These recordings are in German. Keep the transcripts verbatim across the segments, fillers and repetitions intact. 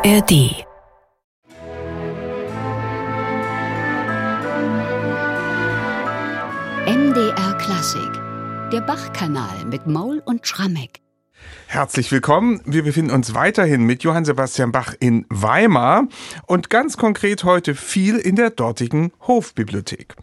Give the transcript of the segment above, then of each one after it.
R D. M D R Klassik, der Bach-Kanal mit Maul und Schrammeck. Herzlich willkommen. Wir befinden uns weiterhin mit Johann Sebastian Bach in Weimar und ganz konkret heute viel in der dortigen Hofbibliothek.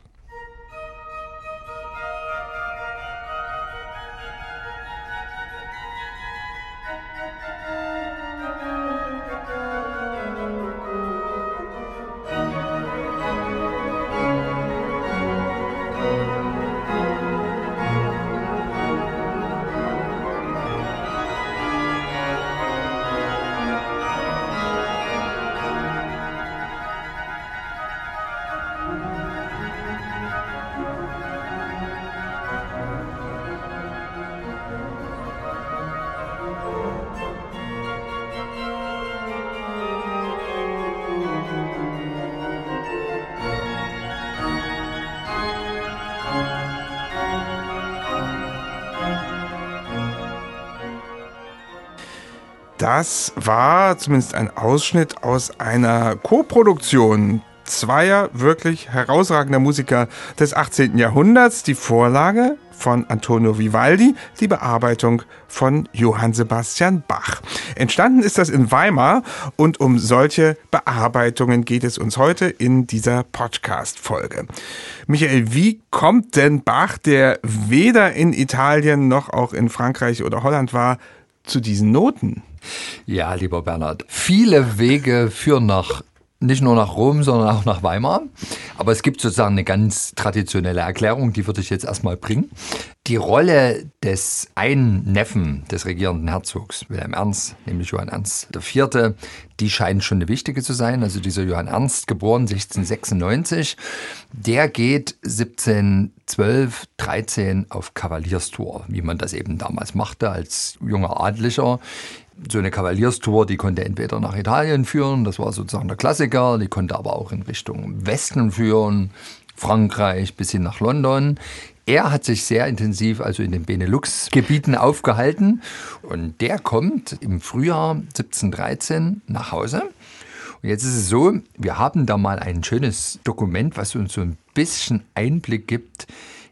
Das war zumindest ein Ausschnitt aus einer Koproduktion zweier wirklich herausragender Musiker des achtzehnten Jahrhunderts. Die Vorlage von Antonio Vivaldi, die Bearbeitung von Johann Sebastian Bach. Entstanden ist das in Weimar und um solche Bearbeitungen geht es uns heute in dieser Podcast-Folge. Michael, wie kommt denn Bach, der weder in Italien noch auch in Frankreich oder Holland war, zu diesen Noten? Ja, lieber Bernhard, viele Wege führen nach, nicht nur nach Rom, sondern auch nach Weimar. Aber es gibt sozusagen eine ganz traditionelle Erklärung, die würde ich jetzt erstmal bringen. Die Rolle des einen Neffen des regierenden Herzogs, Wilhelm Ernst, nämlich Johann Ernst der Vierte, die scheint schon eine wichtige zu sein. Also dieser Johann Ernst, geboren sechzehnhundertsechsundneunzig, der geht siebzehnhundertzwölf, dreizehn auf Kavalierstour, wie man das eben damals machte als junger Adliger. So eine Kavalierstour, die konnte entweder nach Italien führen, das war sozusagen der Klassiker, die konnte aber auch in Richtung Westen führen, Frankreich bis hin nach London. Er hat sich sehr intensiv also in den Benelux-Gebieten aufgehalten und der kommt im Frühjahr siebzehnhundertdreizehn nach Hause. Und jetzt ist es so, wir haben da mal ein schönes Dokument, was uns so ein bisschen Einblick gibt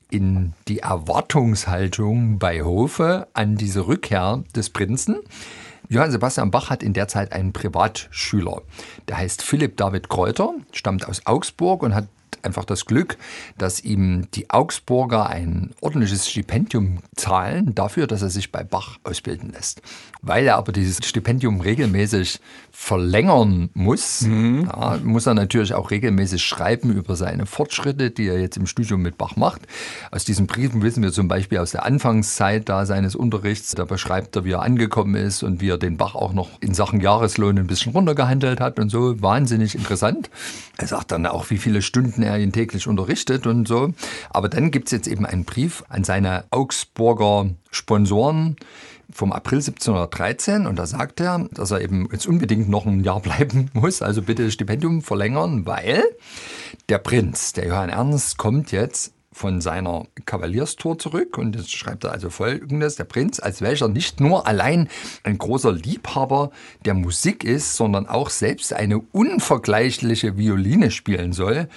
in die Erwartungshaltung bei Hofe an diese Rückkehr des Prinzen. Johann Sebastian Bach hat in der Zeit einen Privatschüler. Der heißt Philipp David Kräuter, stammt aus Augsburg und hat einfach das Glück, dass ihm die Augsburger ein ordentliches Stipendium zahlen dafür, dass er sich bei Bach ausbilden lässt. Weil er aber dieses Stipendium regelmäßig verlängern muss, mhm. ja, muss er natürlich auch regelmäßig schreiben über seine Fortschritte, die er jetzt im Studium mit Bach macht. Aus diesen Briefen wissen wir zum Beispiel aus der Anfangszeit da seines Unterrichts, da beschreibt er, wie er angekommen ist und wie er den Bach auch noch in Sachen Jahreslohn ein bisschen runtergehandelt hat und so. Wahnsinnig interessant. Er sagt dann auch, wie viele Stunden er ihn täglich unterrichtet und so. Aber dann gibt es jetzt eben einen Brief an seine Augsburger Sponsoren vom April siebzehnhundertdreizehn und da sagt er, dass er eben jetzt unbedingt noch ein Jahr bleiben muss, also bitte das Stipendium verlängern, weil der Prinz, der Johann Ernst, kommt jetzt von seiner Kavalierstour zurück und jetzt schreibt er also Folgendes: Der Prinz, als welcher nicht nur allein ein großer Liebhaber der Musik ist, sondern auch selbst eine unvergleichliche Violine spielen soll,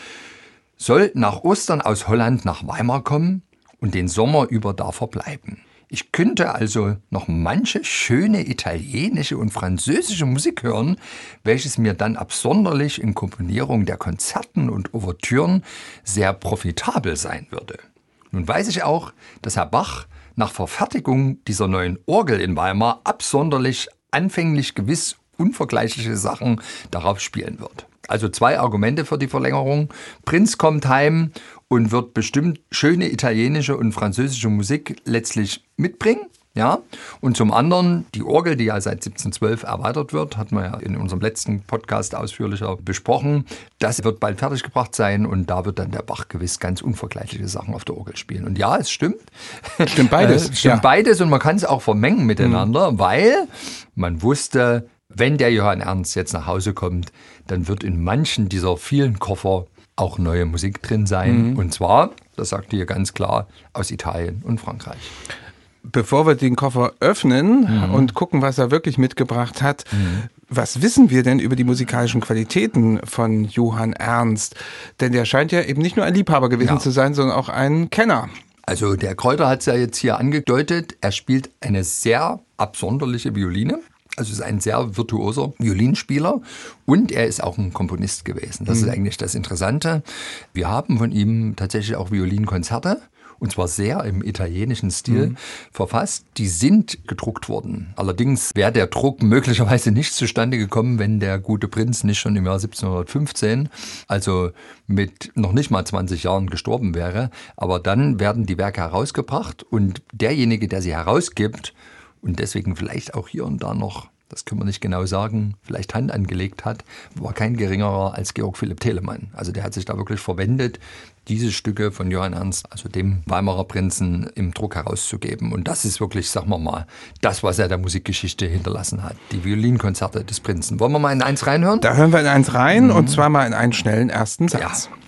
soll nach Ostern aus Holland nach Weimar kommen und den Sommer über da verbleiben. Ich könnte also noch manche schöne italienische und französische Musik hören, welches mir dann absonderlich in Komponierung der Konzerten und Ouvertüren sehr profitabel sein würde. Nun weiß ich auch, dass Herr Bach nach Verfertigung dieser neuen Orgel in Weimar absonderlich anfänglich gewiss unvergleichliche Sachen darauf spielen wird. Also zwei Argumente für die Verlängerung. Prinz kommt heim und wird bestimmt schöne italienische und französische Musik letztlich mitbringen. Ja? Und zum anderen die Orgel, die ja seit siebzehnhundertzwölf erweitert wird, hatten wir ja in unserem letzten Podcast ausführlicher besprochen. Das wird bald fertiggebracht sein und da wird dann der Bach gewiss ganz unvergleichliche Sachen auf der Orgel spielen. Und ja, es stimmt. Stimmt beides. Stimmt ja. beides und man kann es auch vermengen miteinander, mhm. weil man wusste, wenn der Johann Ernst jetzt nach Hause kommt, dann wird in manchen dieser vielen Koffer auch neue Musik drin sein. Mhm. Und zwar, das sagt ihr ganz klar, aus Italien und Frankreich. Bevor wir den Koffer öffnen mhm. und gucken, was er wirklich mitgebracht hat, mhm. Was wissen wir denn über die musikalischen Qualitäten von Johann Ernst? Denn der scheint ja eben nicht nur ein Liebhaber gewesen ja. zu sein, sondern auch ein Kenner. Also der Kräuter hat es ja jetzt hier angedeutet, er spielt eine sehr absonderliche Violine. Also ist ein sehr virtuoser Violinspieler und er ist auch ein Komponist gewesen. Das mhm. ist eigentlich das Interessante. Wir haben von ihm tatsächlich auch Violinkonzerte. Und zwar sehr im italienischen Stil mhm. verfasst. Die sind gedruckt worden. Allerdings wäre der Druck möglicherweise nicht zustande gekommen, wenn der gute Prinz nicht schon im Jahr siebzehnhundertfünfzehn, also mit noch nicht mal zwanzig Jahren gestorben wäre. Aber dann werden die Werke herausgebracht und derjenige, der sie herausgibt und deswegen vielleicht auch hier und da noch, das können wir nicht genau sagen, vielleicht Hand angelegt hat, war kein geringerer als Georg Philipp Telemann. Also der hat sich da wirklich verwendet, diese Stücke von Johann Ernst, also dem Weimarer Prinzen, im Druck herauszugeben. Und das ist wirklich, sagen wir mal, das, was er der Musikgeschichte hinterlassen hat. Die Violinkonzerte des Prinzen. Wollen wir mal in eins reinhören? Da hören wir in eins rein mhm. und zwar mal in einen schnellen ersten Satz. Ja.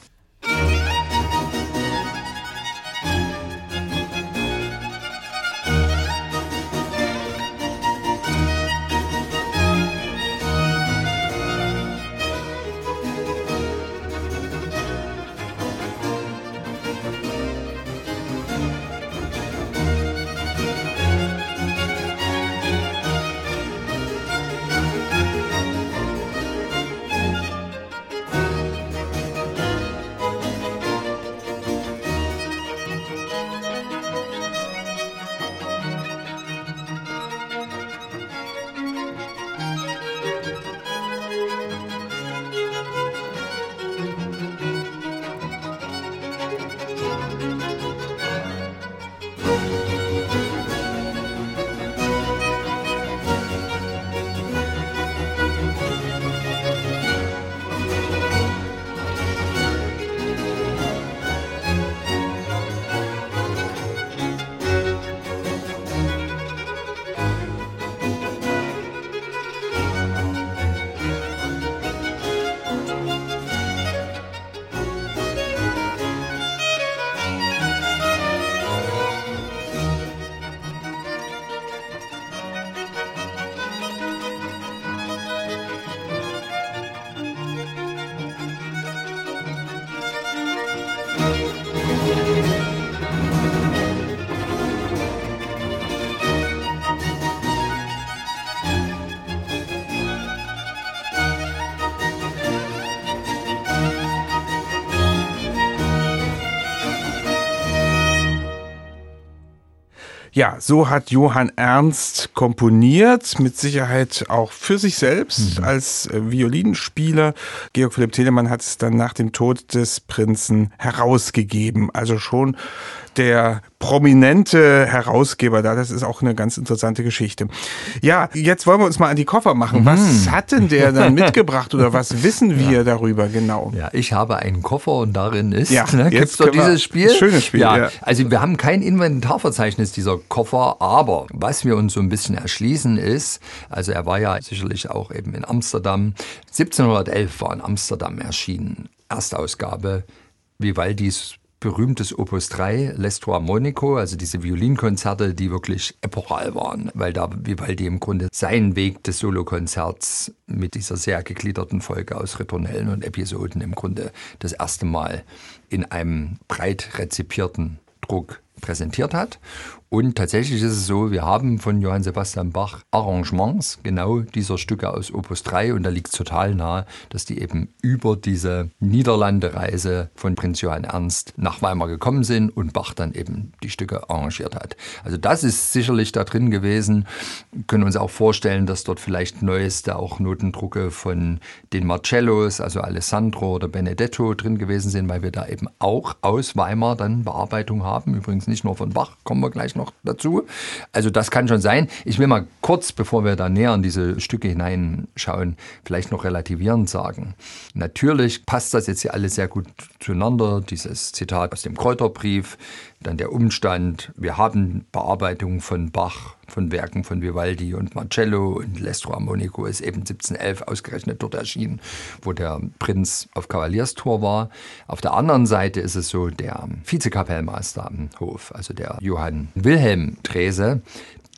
Ja, so hat Johann Ernst komponiert, mit Sicherheit auch für sich selbst mhm. als Violinspieler. Georg Philipp Telemann hat es dann nach dem Tod des Prinzen herausgegeben. Also schon der prominente Herausgeber da. Das ist auch eine ganz interessante Geschichte. Ja, jetzt wollen wir uns mal an die Koffer machen. Mhm. Was hat denn der dann mitgebracht oder was wissen wir ja. darüber genau? Ja, ich habe einen Koffer und darin ist, ja, ne, gibt's doch dieses Spiel. Schönes Spiel, ja, ja. Also wir haben kein Inventarverzeichnis dieser Koffer, aber was wir uns so ein bisschen erschließen ist, also er war ja sicherlich auch eben in Amsterdam. siebzehnhundertelf war in Amsterdam erschienen. Erstausgabe Vivaldis berühmtes Opus drei, L'Estro Armonico, also diese Violinkonzerte, die wirklich epochal waren, weil da Vivaldi im Grunde seinen Weg des Solokonzerts mit dieser sehr gegliederten Folge aus Ritornellen und Episoden im Grunde das erste Mal in einem breit rezipierten Druck präsentiert hat. Und tatsächlich ist es so, wir haben von Johann Sebastian Bach Arrangements genau dieser Stücke aus Opus drei und da liegt es total nahe, dass die eben über diese Niederlande-Reise von Prinz Johann Ernst nach Weimar gekommen sind und Bach dann eben die Stücke arrangiert hat. Also das ist sicherlich da drin gewesen. Wir können uns auch vorstellen, dass dort vielleicht neueste auch Notendrucke von den Marcellos, also Alessandro oder Benedetto drin gewesen sind, weil wir da eben auch aus Weimar dann Bearbeitung haben. Übrigens nicht nur von Bach, kommen wir gleich noch dazu. Also das kann schon sein. Ich will mal kurz, bevor wir da näher in diese Stücke hineinschauen, vielleicht noch relativierend sagen. Natürlich passt das jetzt hier alles sehr gut zueinander. Dieses Zitat aus dem Kräuterbrief, dann der Umstand, wir haben Bearbeitung von Bach, von Werken von Vivaldi und Marcello und L'Estro Armonico ist eben siebzehnhundertelf ausgerechnet dort erschienen, wo der Prinz auf Kavalierstour war. Auf der anderen Seite ist es so, der Vizekapellmeister am Hof, also der Johann Wilhelm Drese,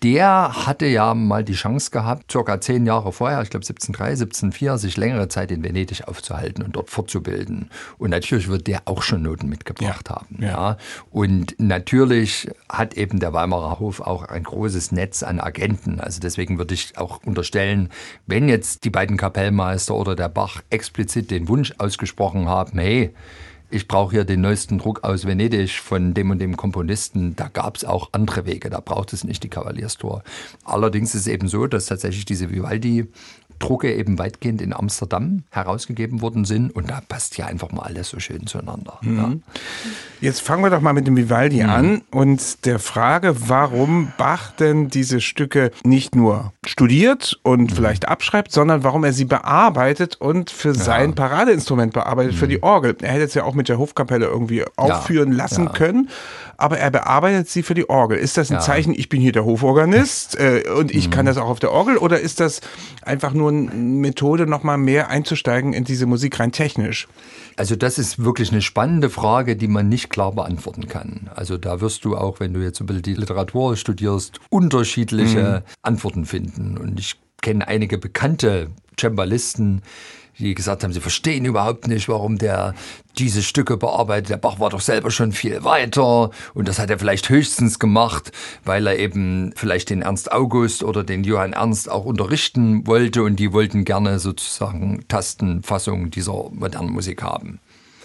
der hatte ja mal die Chance gehabt, circa zehn Jahre vorher, ich glaube siebzehnhundertdrei, siebzehnhundertvier, sich längere Zeit in Venedig aufzuhalten und dort fortzubilden. Und natürlich wird der auch schon Noten mitgebracht ja. haben. Ja. Ja. Und natürlich hat eben der Weimarer Hof auch ein großes Netz an Agenten. Also deswegen würde ich auch unterstellen, wenn jetzt die beiden Kapellmeister oder der Bach explizit den Wunsch ausgesprochen haben, hey, ich brauche hier den neuesten Druck aus Venedig von dem und dem Komponisten. Da gab es auch andere Wege, da braucht es nicht die Kavalierstour. Allerdings ist es eben so, dass tatsächlich diese Vivaldi-Drucke eben weitgehend in Amsterdam herausgegeben worden sind. Und da passt ja einfach mal alles so schön zueinander. Mhm. Ja. Jetzt fangen wir doch mal mit dem Vivaldi mhm. an und der Frage, warum Bach denn diese Stücke nicht nur studiert und mhm. vielleicht abschreibt, sondern warum er sie bearbeitet und für ja. sein Paradeinstrument bearbeitet, mhm. für die Orgel. Er hätte es ja auch mit der Hofkapelle irgendwie aufführen ja. lassen ja. können, aber er bearbeitet sie für die Orgel. Ist das ein ja. Zeichen, ich bin hier der Hoforganist äh, und ich mhm. kann das auch auf der Orgel, oder ist das einfach nur eine Methode, nochmal mehr einzusteigen in diese Musik rein technisch? Also das ist wirklich eine spannende Frage, die man nicht klar beantworten kann. Also da wirst du auch, wenn du jetzt ein bisschen die Literatur studierst, unterschiedliche mhm. Antworten finden. Und ich kenne einige bekannte Cembalisten, die gesagt haben, sie verstehen überhaupt nicht, warum der diese Stücke bearbeitet. Der Bach war doch selber schon viel weiter und das hat er vielleicht höchstens gemacht, weil er eben vielleicht den Ernst August oder den Johann Ernst auch unterrichten wollte und die wollten gerne sozusagen Tastenfassungen dieser modernen Musik haben.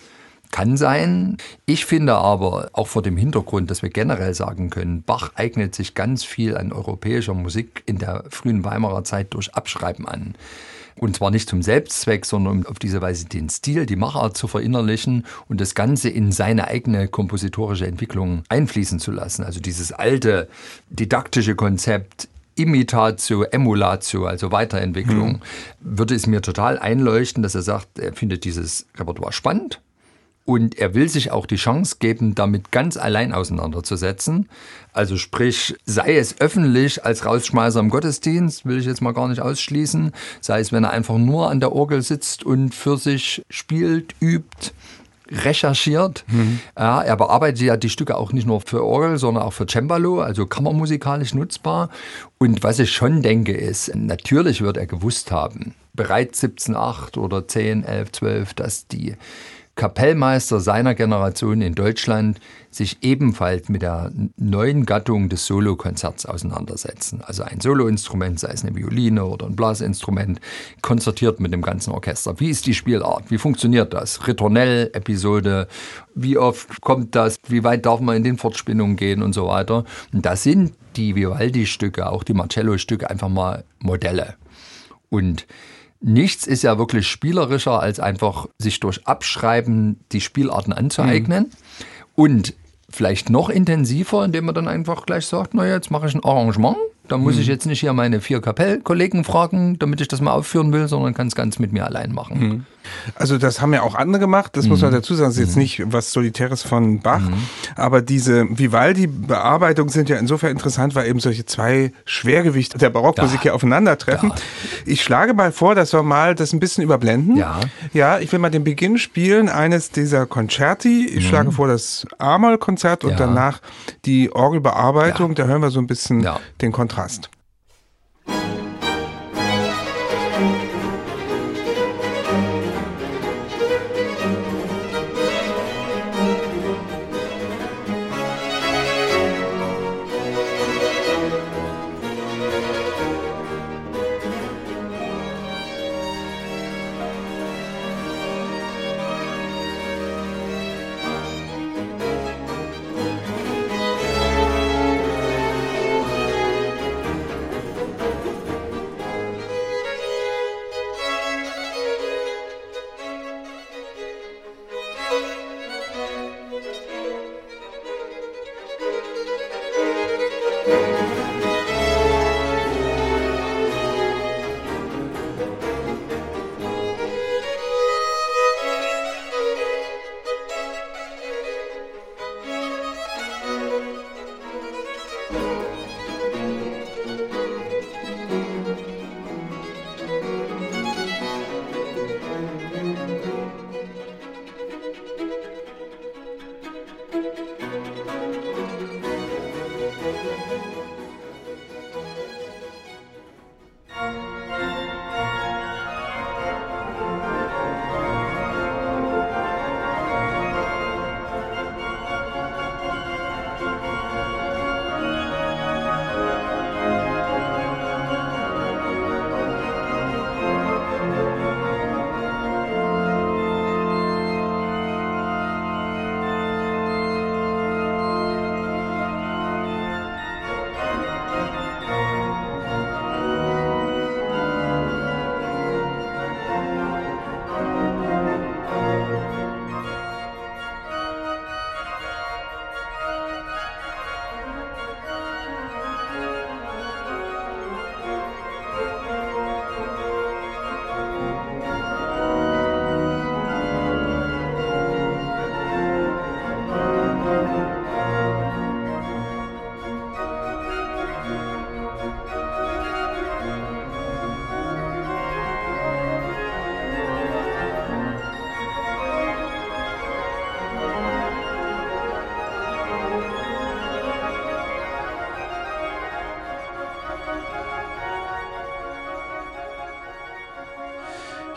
Kann sein. Ich finde aber, auch vor dem Hintergrund, dass wir generell sagen können, Bach eignet sich ganz viel an europäischer Musik in der frühen Weimarer Zeit durch Abschreiben an. Und zwar nicht zum Selbstzweck, sondern um auf diese Weise den Stil, die Machart zu verinnerlichen und das Ganze in seine eigene kompositorische Entwicklung einfließen zu lassen. Also dieses alte didaktische Konzept Imitatio, Emulatio, also Weiterentwicklung, mhm. würde es mir total einleuchten, dass er sagt, er findet dieses Repertoire spannend. Und er will sich auch die Chance geben, damit ganz allein auseinanderzusetzen. Also sprich, sei es öffentlich als Rausschmeißer im Gottesdienst, will ich jetzt mal gar nicht ausschließen. Sei es, wenn er einfach nur an der Orgel sitzt und für sich spielt, übt, recherchiert. Mhm. Ja, er bearbeitet ja die Stücke auch nicht nur für Orgel, sondern auch für Cembalo, also kammermusikalisch nutzbar. Und was ich schon denke ist, natürlich wird er gewusst haben, bereits siebzehnhundertacht oder zehn, elf, zwölf, dass die Kapellmeister seiner Generation in Deutschland sich ebenfalls mit der neuen Gattung des Solokonzerts auseinandersetzen. Also ein Soloinstrument, sei es eine Violine oder ein Blasinstrument, konzertiert mit dem ganzen Orchester. Wie ist die Spielart? Wie funktioniert das? Ritornell, Episode, wie oft kommt das? Wie weit darf man in den Fortspinnungen gehen und so weiter? Und da sind die Vivaldi-Stücke, auch die Marcello-Stücke einfach mal Modelle. Und nichts ist ja wirklich spielerischer, als einfach sich durch Abschreiben die Spielarten anzueignen. Mhm. Und vielleicht noch intensiver, indem man dann einfach gleich sagt, naja, jetzt mache ich ein Arrangement. Da muss mhm. ich jetzt nicht hier meine vier Kapellkollegen fragen, damit ich das mal aufführen will, sondern kann es ganz mit mir allein machen. Mhm. Also das haben ja auch andere gemacht, das mhm. muss man dazu sagen, das ist jetzt nicht was Solitäres von Bach, mhm. aber diese Vivaldi-Bearbeitungen sind ja insofern interessant, weil eben solche zwei Schwergewichte der Barockmusik hier aufeinandertreffen. Ja. Ich schlage mal vor, dass wir mal das ein bisschen überblenden. Ja, ja, ich will mal den Beginn spielen, eines dieser Concerti. Ich mhm. schlage vor das A-Moll-Konzert und ja. danach die Orgelbearbeitung. Ja. Da hören wir so ein bisschen ja. den Kontrast.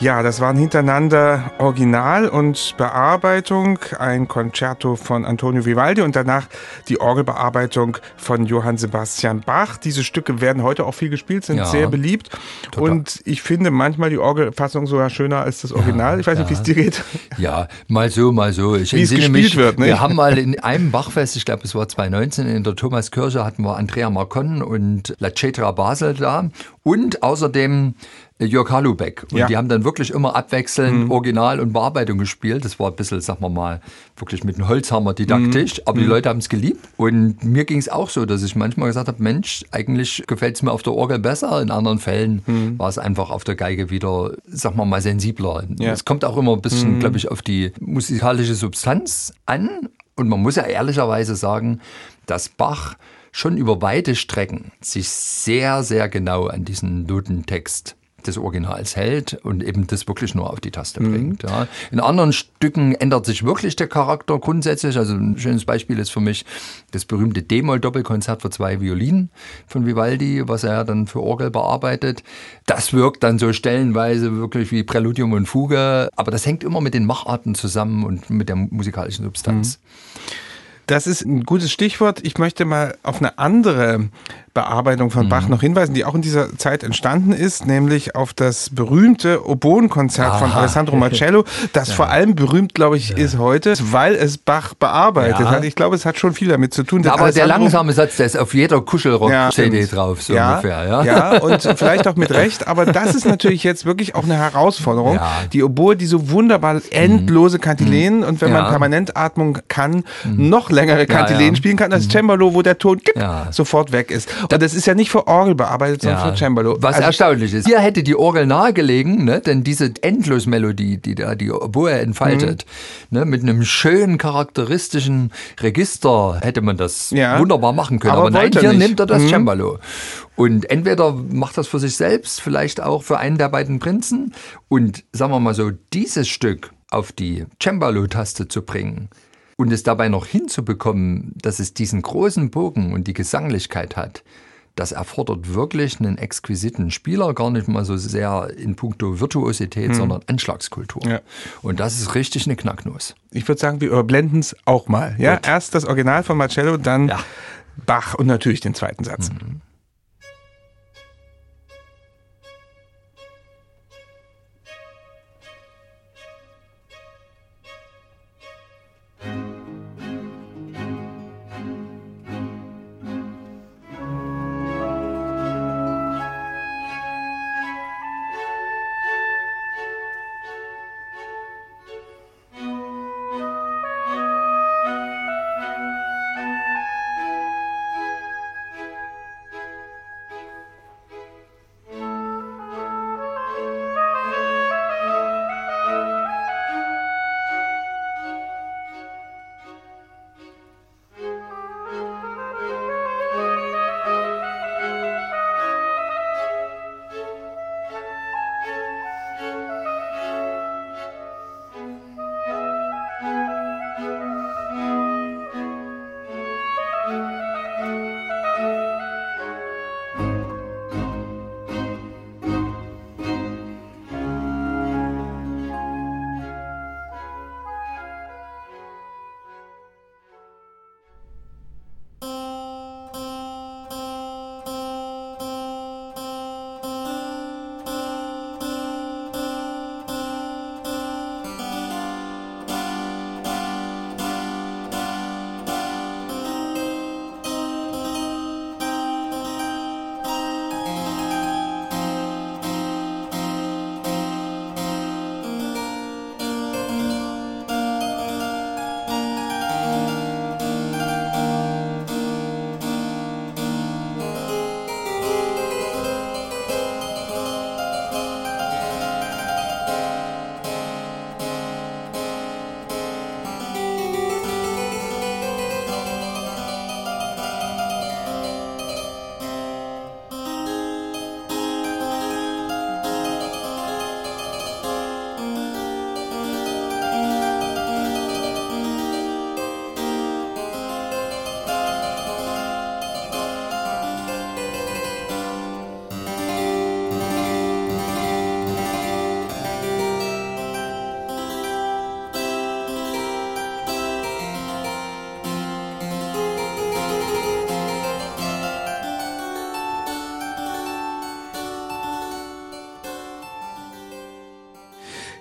Ja, das waren hintereinander Original und Bearbeitung, ein Concerto von Antonio Vivaldi und danach die Orgelbearbeitung von Johann Sebastian Bach. Diese Stücke werden heute auch viel gespielt, sind ja, sehr beliebt. Total. Und ich finde manchmal die Orgelfassung sogar schöner als das Original. Ja, ich weiß nicht, ja. wie es dir geht. Ja, mal so, mal so. Ich wie es gespielt mich, wird. Ne? Wir haben mal in einem Bachfest, ich glaube es war zwanzig neunzehn, in der Thomaskirche hatten wir Andrea Marcon und La Cetra Basel da und außerdem Jörg Halubeck. Und ja. die haben dann wirklich immer abwechselnd mhm. Original und Bearbeitung gespielt. Das war ein bisschen, sagen wir mal, wirklich mit einem Holzhammer didaktisch. Mhm. Aber die Leute haben es geliebt. Und mir ging es auch so, dass ich manchmal gesagt habe, Mensch, eigentlich gefällt es mir auf der Orgel besser. In anderen Fällen mhm. war es einfach auf der Geige wieder, sagen wir mal, sensibler. Ja. Es kommt auch immer ein bisschen, mhm. glaube ich, auf die musikalische Substanz an. Und man muss ja ehrlicherweise sagen, dass Bach schon über weite Strecken sich sehr, sehr genau an diesen Notentext des Originals hält und eben das wirklich nur auf die Taste bringt. Mhm. Ja. In anderen Stücken ändert sich wirklich der Charakter grundsätzlich. Also ein schönes Beispiel ist für mich das berühmte D-Moll-Doppelkonzert für zwei Violinen von Vivaldi, was er dann für Orgel bearbeitet. Das wirkt dann so stellenweise wirklich wie Präludium und Fuge, aber das hängt immer mit den Macharten zusammen und mit der musikalischen Substanz. Mhm. Das ist ein gutes Stichwort. Ich möchte mal auf eine andere Bearbeitung von Bach noch hinweisen, die auch in dieser Zeit entstanden ist, nämlich auf das berühmte Oboenkonzert von Alessandro Marcello, das ja. vor allem berühmt, glaube ich, ja. ist heute, weil es Bach bearbeitet ja. hat. Ich glaube, es hat schon viel damit zu tun. Ja, aber Alessandro, der langsame Satz, der ist auf jeder Kuschelrock-C D ja, drauf, so ja, ungefähr. Ja? ja, und vielleicht auch mit Recht, aber das ist natürlich jetzt wirklich auch eine Herausforderung. Ja. Die Oboe, die so wunderbar endlose Kantilenen mhm. und wenn ja. man Permanentatmung kann, mhm. noch längere Kantilenen ja, ja. spielen kann als Cembalo, wo der Ton ja. sofort weg ist. Und das ist ja nicht für Orgel bearbeitet, sondern ja, für Cembalo. Was also erstaunlich ist. Hier hätte die Orgel nahegelegen, ne? Denn diese Endlosmelodie, die da die Oboe entfaltet, mhm. ne? mit einem schönen charakteristischen Register hätte man das ja. wunderbar machen können. Aber, Aber nein, hier nicht. nimmt er das mhm. Cembalo. Und entweder macht das für sich selbst, vielleicht auch für einen der beiden Prinzen. Und sagen wir mal so, dieses Stück auf die Cembalo-Taste zu bringen, und es dabei noch hinzubekommen, dass es diesen großen Bogen und die Gesanglichkeit hat, das erfordert wirklich einen exquisiten Spieler, gar nicht mal so sehr in puncto Virtuosität, hm. sondern Anschlagskultur. Ja. Und das ist richtig eine Knacknuss. Ich würde sagen, wir überblenden es auch mal. Ja? Erst das Original von Marcello, dann ja. Bach und natürlich den zweiten Satz. Mhm.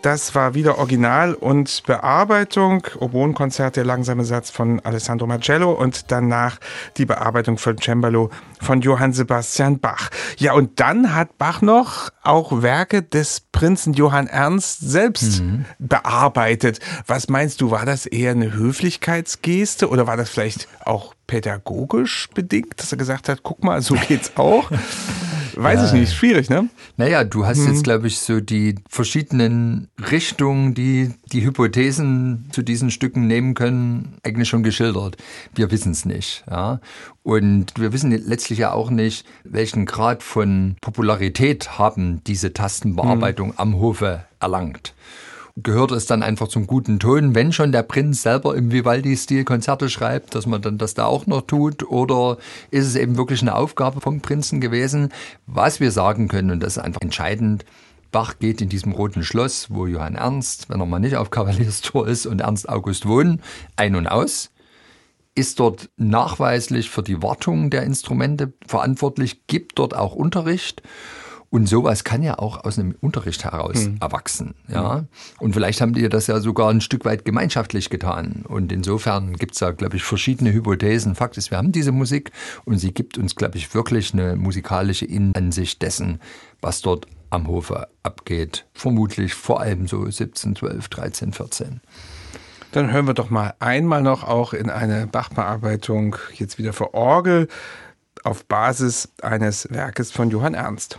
Das war wieder Original und Bearbeitung. Oboenkonzert, der langsame Satz von Alessandro Marcello und danach die Bearbeitung von Cembalo von Johann Sebastian Bach. Ja, und dann hat Bach noch auch Werke des Prinzen Johann Ernst selbst mhm. bearbeitet. Was meinst du, war das eher eine Höflichkeitsgeste oder war das vielleicht auch pädagogisch bedingt, dass er gesagt hat, guck mal, so geht's auch? Weiß ja. ich nicht, schwierig, ne? Naja, du hast hm. jetzt, glaube ich, so die verschiedenen Richtungen, die die Hypothesen zu diesen Stücken nehmen können, eigentlich schon geschildert. Wir wissen es nicht. Ja? Und wir wissen letztlich ja auch nicht, welchen Grad von Popularität haben diese Tastenbearbeitung hm. am Hofe erlangt. Gehört es dann einfach zum guten Ton, wenn schon der Prinz selber im Vivaldi-Stil Konzerte schreibt, dass man dann das da auch noch tut? Oder ist es eben wirklich eine Aufgabe vom Prinzen gewesen? Was wir sagen können, und das ist einfach entscheidend, Bach geht in diesem Roten Schloss, wo Johann Ernst, wenn er mal nicht auf Kavalierstor ist, und Ernst August wohnen, ein- und aus, ist dort nachweislich für die Wartung der Instrumente verantwortlich, gibt dort auch Unterricht. Und sowas kann ja auch aus einem Unterricht heraus mhm. erwachsen. Ja? Und vielleicht haben die das ja sogar ein Stück weit gemeinschaftlich getan. Und insofern gibt es da, glaube ich, verschiedene Hypothesen. Fakt ist, wir haben diese Musik und sie gibt uns, glaube ich, wirklich eine musikalische Innenansicht dessen, was dort am Hofe abgeht. Vermutlich vor allem so siebzehn, zwölf, dreizehn, vierzehn. Dann hören wir doch mal einmal noch auch in eine Bach-Bearbeitung, jetzt wieder für Orgel, auf Basis eines Werkes von Johann Ernst.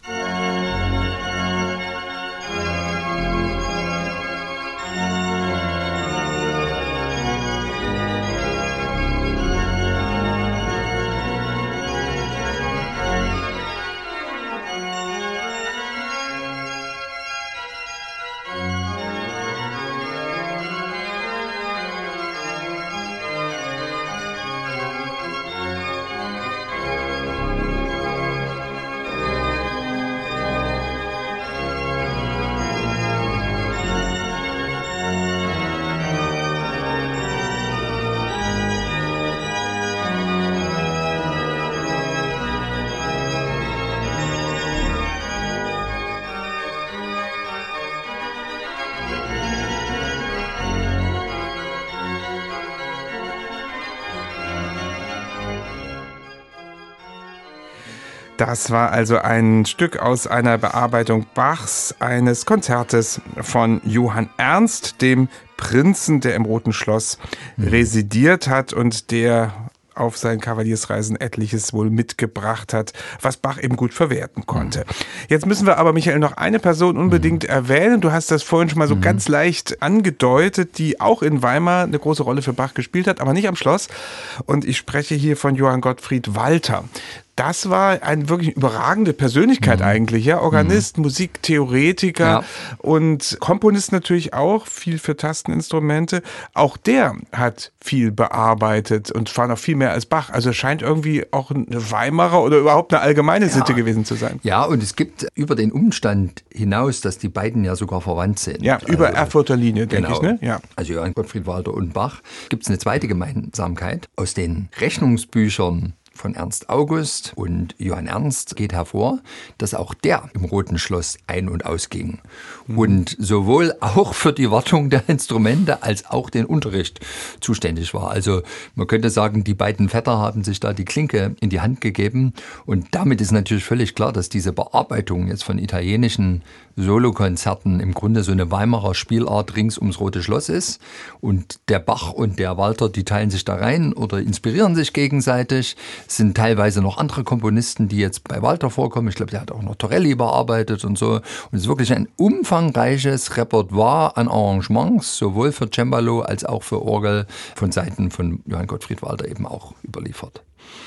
Das war also ein Stück aus einer Bearbeitung Bachs, eines Konzertes von Johann Ernst, dem Prinzen, der im Roten Schloss mhm. residiert hat und der auf seinen Kavaliersreisen etliches wohl mitgebracht hat, was Bach eben gut verwerten konnte. Mhm. Jetzt müssen wir aber, Michael, noch eine Person unbedingt mhm. erwähnen. Du hast das vorhin schon mal so mhm. ganz leicht angedeutet, die auch in Weimar eine große Rolle für Bach gespielt hat, aber nicht am Schloss. Und ich spreche hier von Johann Gottfried Walther. Das war eine wirklich überragende Persönlichkeit mhm. eigentlich, ja. Organist, mhm. Musiktheoretiker ja. und Komponist natürlich auch, viel für Tasteninstrumente. Auch der hat viel bearbeitet und war noch viel mehr als Bach. Also es scheint irgendwie auch ein Weimarer oder überhaupt eine allgemeine ja. Sitte gewesen zu sein. Ja, und es gibt über den Umstand hinaus, dass die beiden ja sogar verwandt sind. Ja, über also, Erfurter Linie, denke genau. ich. Ne? Ja. Also Johann Gottfried Walther und Bach. Gibt es eine zweite Gemeinsamkeit aus den Rechnungsbüchern von Ernst August und Johann Ernst geht hervor, dass auch der im Roten Schloss ein- und ausging. Mhm. Und sowohl auch für die Wartung der Instrumente als auch den Unterricht zuständig war. Also man könnte sagen, die beiden Vetter haben sich da die Klinke in die Hand gegeben. Und damit ist natürlich völlig klar, dass diese Bearbeitung jetzt von italienischen Solokonzerten im Grunde so eine Weimarer Spielart rings ums Rote Schloss ist. Und der Bach und der Walther, die teilen sich da rein oder inspirieren sich gegenseitig. Es sind teilweise noch andere Komponisten, die jetzt bei Walther vorkommen. Ich glaube, der hat auch noch Torelli bearbeitet und so. Und es ist wirklich ein umfangreiches Repertoire an Arrangements, sowohl für Cembalo als auch für Orgel von Seiten von Johann Gottfried Walther eben auch überliefert.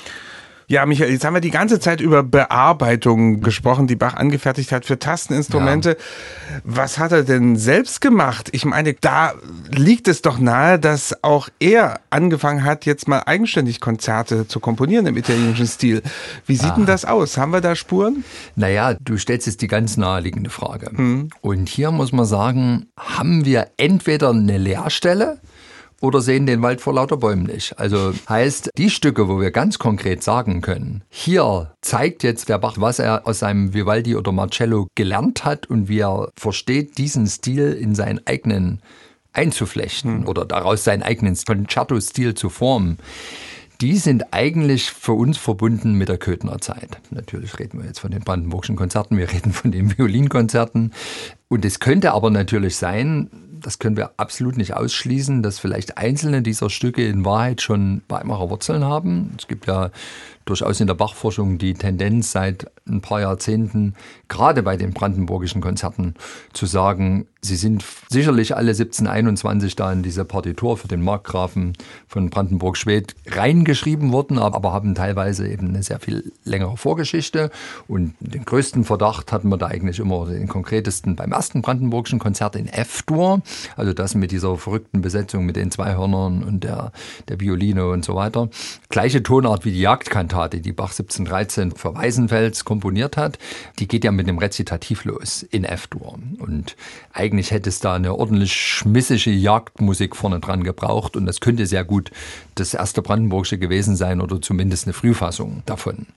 Ja, Michael, jetzt haben wir die ganze Zeit über Bearbeitungen gesprochen, die Bach angefertigt hat für Tasteninstrumente. Ja. Was hat er denn selbst gemacht? Ich meine, da liegt es doch nahe, dass auch er angefangen hat, jetzt mal eigenständig Konzerte zu komponieren im italienischen Stil. Wie sieht ah. denn das aus? Haben wir da Spuren? Naja, du stellst jetzt die ganz naheliegende Frage. Hm. Und hier muss man sagen, haben wir entweder eine Leerstelle oder sehen den Wald vor lauter Bäumen nicht. Also heißt, die Stücke, wo wir ganz konkret sagen können, hier zeigt jetzt der Bach, was er aus seinem Vivaldi oder Marcello gelernt hat und wie er versteht, diesen Stil in seinen eigenen einzuflechten hm. oder daraus seinen eigenen Concerto-Stil zu formen. Die sind eigentlich für uns verbunden mit der Köthener Zeit. Natürlich reden wir jetzt von den Brandenburgischen Konzerten, wir reden von den Violinkonzerten. Und es könnte aber natürlich sein, das können wir absolut nicht ausschließen, dass vielleicht einzelne dieser Stücke in Wahrheit schon Weimarer Wurzeln haben. Es gibt ja durchaus in der Bachforschung die Tendenz seit ein paar Jahrzehnten, gerade bei den brandenburgischen Konzerten, zu sagen, sie sind sicherlich alle siebzehnhunderteinundzwanzig da in diese Partitur für den Markgrafen von Brandenburg-Schwedt reingeschrieben worden, aber haben teilweise eben eine sehr viel längere Vorgeschichte. Und den größten Verdacht hatten wir da eigentlich immer, den konkretesten beim ersten brandenburgischen Konzert in F-Dur, also das mit dieser verrückten Besetzung mit den zwei Hörnern und der, der Violine und so weiter. Gleiche Tonart wie die Jagdkantate, die Bach siebzehnhundertdreizehn für Weißenfels komponiert hat, die geht ja mit dem Rezitativ los in F-Dur. Und eigentlich hätte es da eine ordentlich schmissige Jagdmusik vorne dran gebraucht und das könnte sehr gut das erste Brandenburgische gewesen sein oder zumindest eine Frühfassung davon.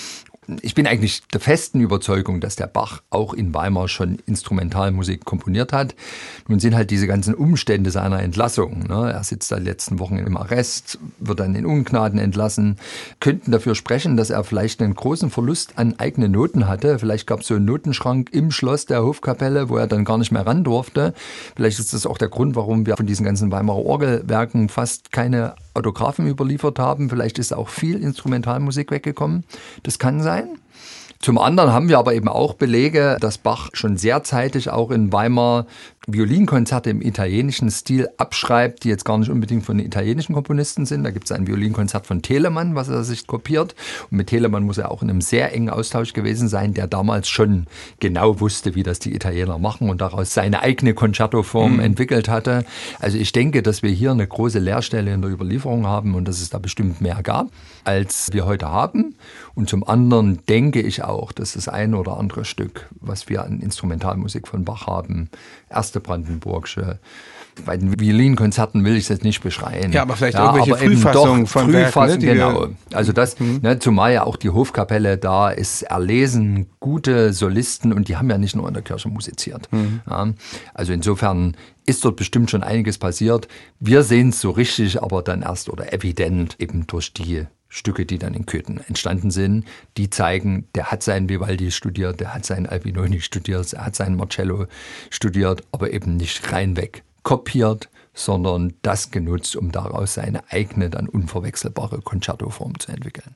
Ich bin eigentlich der festen Überzeugung, dass der Bach auch in Weimar schon Instrumentalmusik komponiert hat. Nun sind halt diese ganzen Umstände seiner Entlassung, ne? Er sitzt seit letzten Wochen im Arrest, wird dann in Ungnaden entlassen, könnten dafür sprechen, dass er vielleicht einen großen Verlust an eigenen Noten hatte. Vielleicht gab es so einen Notenschrank im Schloss der Hofkapelle, wo er dann gar nicht mehr ran durfte. Vielleicht ist das auch der Grund, warum wir von diesen ganzen Weimarer Orgelwerken fast keine Autographen überliefert haben. Vielleicht ist auch viel Instrumentalmusik weggekommen. Das kann sein. Zum anderen haben wir aber eben auch Belege, dass Bach schon sehr zeitig auch in Weimar Violinkonzerte im italienischen Stil abschreibt, die jetzt gar nicht unbedingt von den italienischen Komponisten sind. Da gibt es ein Violinkonzert von Telemann, was er sich kopiert. Und mit Telemann muss er auch in einem sehr engen Austausch gewesen sein, der damals schon genau wusste, wie das die Italiener machen und daraus seine eigene Concerto-Form mhm. entwickelt hatte. Also ich denke, dass wir hier eine große Leerstelle in der Überlieferung haben und dass es da bestimmt mehr gab, als wir heute haben. Und zum anderen denke ich auch, dass das eine oder andere Stück, was wir an Instrumentalmusik von Bach haben, erste Brandenburgische, bei den Violinkonzerten will ich es jetzt nicht beschreien. Ja, aber vielleicht ja, irgendwelche Frühfassungen von Frühfassungen, Werken, ne, genau. Also das, mhm. ne, zumal ja auch die Hofkapelle da ist erlesen, gute Solisten und die haben ja nicht nur in der Kirche musiziert. Mhm. Ja, also insofern ist dort bestimmt schon einiges passiert. Wir sehen es so richtig, aber dann erst oder evident eben durch die Stücke, die dann in Köthen entstanden sind, die zeigen, der hat seinen Vivaldi studiert, der hat seinen Albinoni studiert, er hat seinen Marcello studiert, aber eben nicht reinweg kopiert, sondern das genutzt, um daraus seine eigene, dann unverwechselbare Concerto-Form zu entwickeln.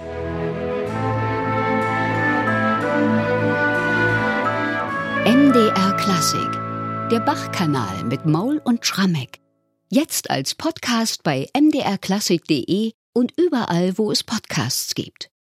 M D R Klassik, der Bach-Kanal mit Maul und Schrammeck. Jetzt als Podcast bei m d r klassik punkt d e und überall, wo es Podcasts gibt.